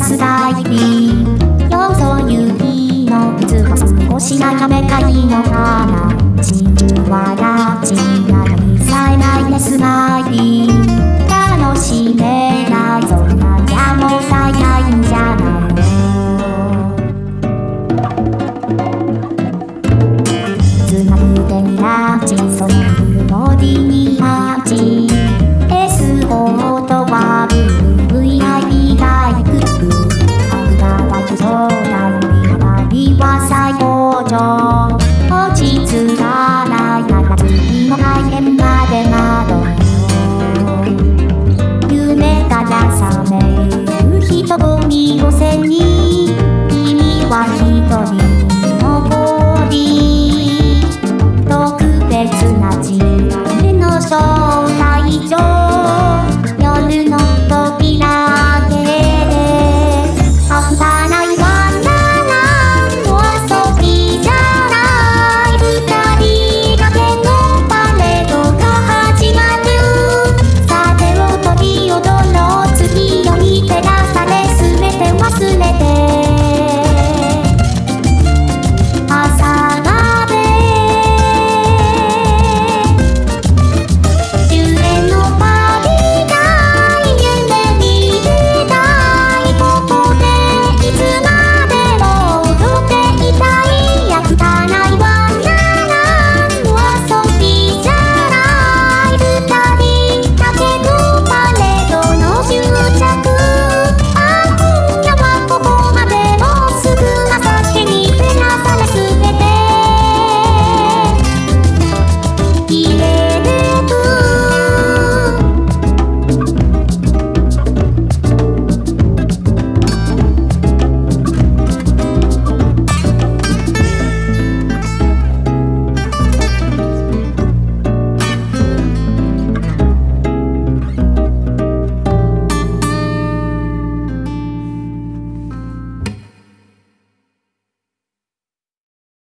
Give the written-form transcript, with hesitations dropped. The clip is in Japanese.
スタイリーよそゆいの靴は少し眺めかいのかな真珠はラチなのに冴えないねスマイリー楽しめないそんなじゃもったいないんじゃないのつなぐ手にラチそのボディにアーチエスコートはVIP タイプあんたは不相談に旅は最高潮落ち着かないなら次の大変まで窓夢から覚める人混みを背に君は一人